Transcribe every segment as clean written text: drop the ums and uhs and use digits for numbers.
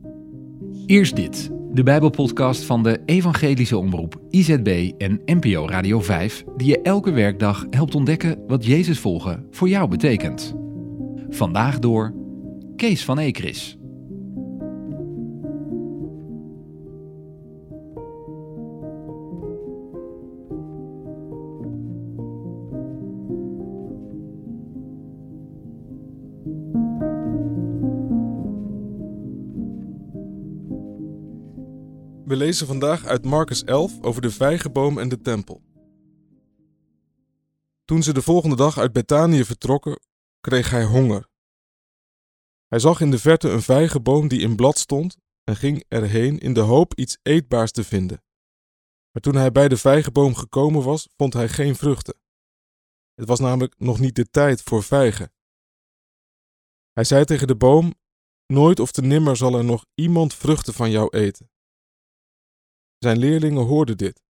Eerst dit, de Bijbelpodcast van de Evangelische Omroep IZB en NPO Radio 5, die je elke werkdag helpt ontdekken wat Jezus volgen voor jou betekent. Vandaag door Kees van Ekris. We lezen vandaag uit Marcus 11 over de vijgenboom en de tempel. Toen ze de volgende dag uit Bethanië vertrokken, kreeg hij honger. Hij zag in de verte een vijgenboom die in blad stond en ging erheen in de hoop iets eetbaars te vinden. Maar toen hij bij de vijgenboom gekomen was, vond hij geen vruchten. Het was namelijk nog niet de tijd voor vijgen. Hij zei tegen de boom: nooit of te nimmer zal er nog iemand vruchten van jou eten. Zijn leerlingen hoorden dit.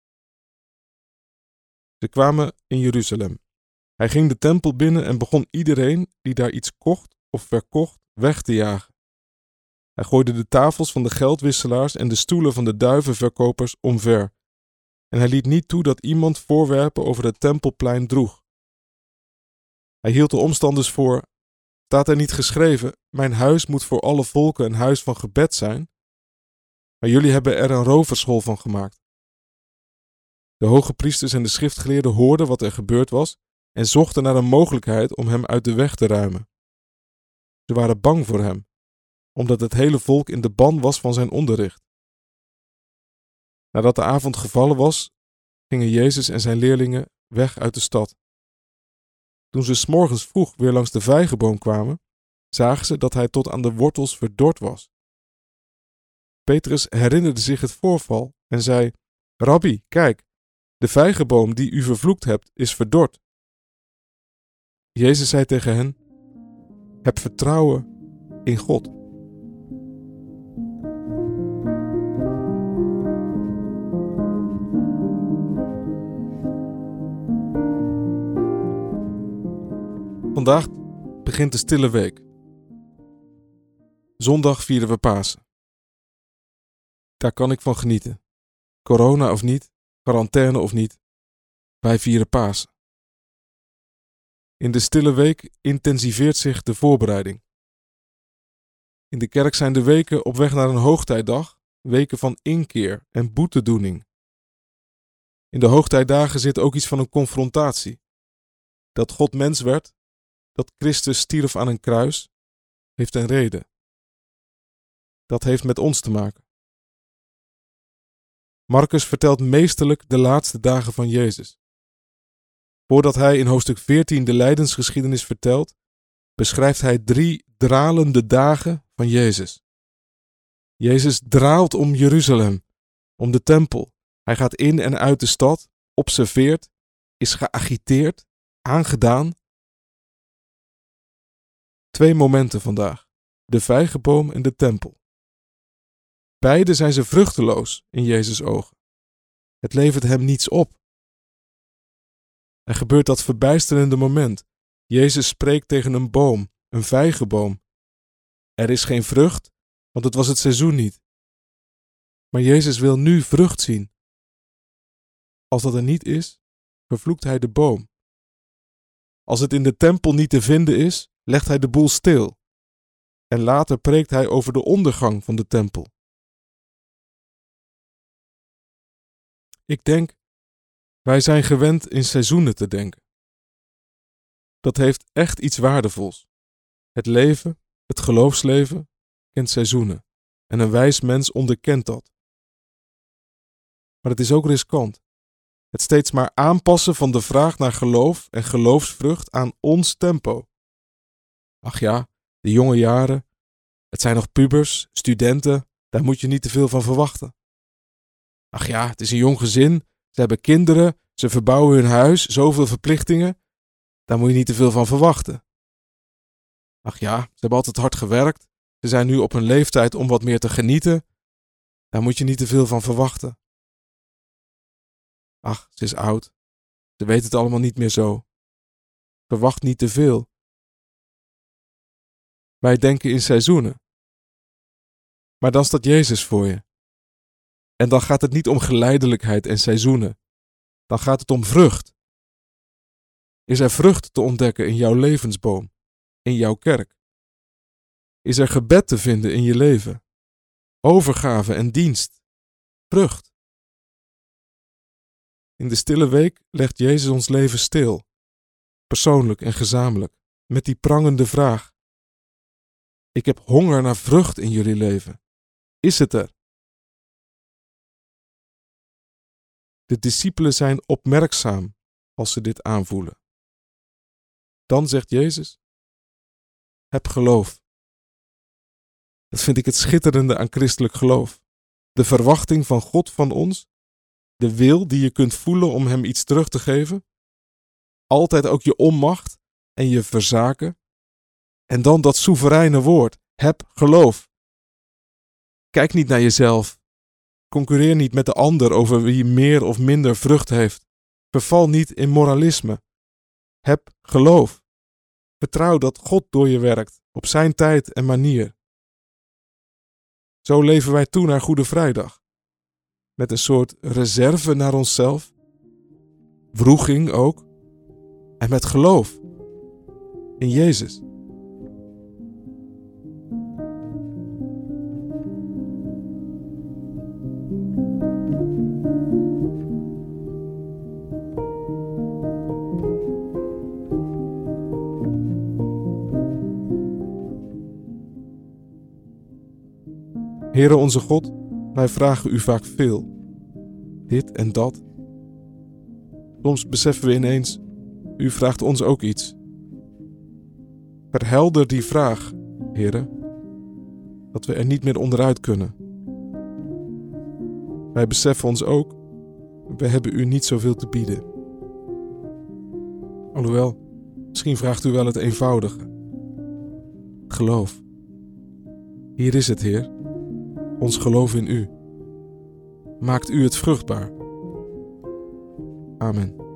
Ze kwamen in Jeruzalem. Hij ging de tempel binnen en begon iedereen die daar iets kocht of verkocht weg te jagen. Hij gooide de tafels van de geldwisselaars en de stoelen van de duivenverkopers omver. En hij liet niet toe dat iemand voorwerpen over het tempelplein droeg. Hij hield de omstanders voor: staat er niet geschreven, mijn huis moet voor alle volken een huis van gebed zijn? Maar jullie hebben er een roverschool van gemaakt. De hoge priesters en de schriftgeleerden hoorden wat er gebeurd was en zochten naar een mogelijkheid om hem uit de weg te ruimen. Ze waren bang voor hem, omdat het hele volk in de ban was van zijn onderricht. Nadat de avond gevallen was, gingen Jezus en zijn leerlingen weg uit de stad. Toen ze 's morgens vroeg weer langs de vijgenboom kwamen, zagen ze dat hij tot aan de wortels verdord was. Petrus herinnerde zich het voorval en zei: Rabbi, kijk, de vijgenboom die u vervloekt hebt, is verdord. Jezus zei tegen hen: heb vertrouwen in God. Vandaag begint de stille week. Zondag vieren we Pasen. Daar kan ik van genieten. Corona of niet, quarantaine of niet, wij vieren Pasen. In de stille week intensiveert zich de voorbereiding. In de kerk zijn de weken op weg naar een hoogtijdag, weken van inkeer en boetedoening. In de hoogtijdagen zit ook iets van een confrontatie. Dat God mens werd, dat Christus stierf aan een kruis, heeft een reden. Dat heeft met ons te maken. Marcus vertelt meesterlijk de laatste dagen van Jezus. Voordat hij in hoofdstuk 14 de lijdensgeschiedenis vertelt, beschrijft hij 3 dralende dagen van Jezus. Jezus draalt om Jeruzalem, om de tempel. Hij gaat in en uit de stad, observeert, is geagiteerd, aangedaan. 2 momenten vandaag: de vijgenboom en de tempel. Beide zijn ze vruchteloos in Jezus' ogen. Het levert hem niets op. Er gebeurt dat verbijsterende moment. Jezus spreekt tegen een boom, een vijgenboom. Er is geen vrucht, want het was het seizoen niet. Maar Jezus wil nu vrucht zien. Als dat er niet is, vervloekt hij de boom. Als het in de tempel niet te vinden is, legt hij de boel stil. En later preekt hij over de ondergang van de tempel. Ik denk, wij zijn gewend in seizoenen te denken. Dat heeft echt iets waardevols. Het leven, het geloofsleven, kent seizoenen. En een wijs mens onderkent dat. Maar het is ook riskant. Het steeds maar aanpassen van de vraag naar geloof en geloofsvrucht aan ons tempo. Ach ja, de jonge jaren, het zijn nog pubers, studenten, daar moet je niet te veel van verwachten. Ach ja, het is een jong gezin, ze hebben kinderen, ze verbouwen hun huis, zoveel verplichtingen. Daar moet je niet te veel van verwachten. Ach ja, ze hebben altijd hard gewerkt, ze zijn nu op een leeftijd om wat meer te genieten. Daar moet je niet te veel van verwachten. Ach, ze is oud, ze weet het allemaal niet meer zo. Verwacht niet te veel. Wij denken in seizoenen. Maar dan staat Jezus voor je. En dan gaat het niet om geleidelijkheid en seizoenen. Dan gaat het om vrucht. Is er vrucht te ontdekken in jouw levensboom, in jouw kerk? Is er gebed te vinden in je leven? Overgave en dienst? Vrucht. In de stille week legt Jezus ons leven stil, persoonlijk en gezamenlijk, met die prangende vraag: ik heb honger naar vrucht in jullie leven. Is het er? De discipelen zijn opmerkzaam als ze dit aanvoelen. Dan zegt Jezus: heb geloof. Dat vind ik het schitterende aan christelijk geloof. De verwachting van God van ons, de wil die je kunt voelen om hem iets terug te geven, altijd ook je onmacht en je verzaken, en dan dat soevereine woord: heb geloof. Kijk niet naar jezelf. Concurreer niet met de ander over wie meer of minder vrucht heeft. Verval niet in moralisme. Heb geloof. Vertrouw dat God door je werkt, op zijn tijd en manier. Zo leven wij toe naar Goede Vrijdag. Met een soort reserve naar onszelf. Wroeging ook. En met geloof. In Jezus. Heere onze God, wij vragen u vaak veel. Dit en dat. Soms beseffen we ineens, u vraagt ons ook iets. Verhelder die vraag, Heere, dat we er niet meer onderuit kunnen. Wij beseffen ons ook, we hebben u niet zoveel te bieden. Alhoewel, misschien vraagt u wel het eenvoudige. Geloof. Hier is het, Heer. Ons geloof in u. Maakt u het vruchtbaar. Amen.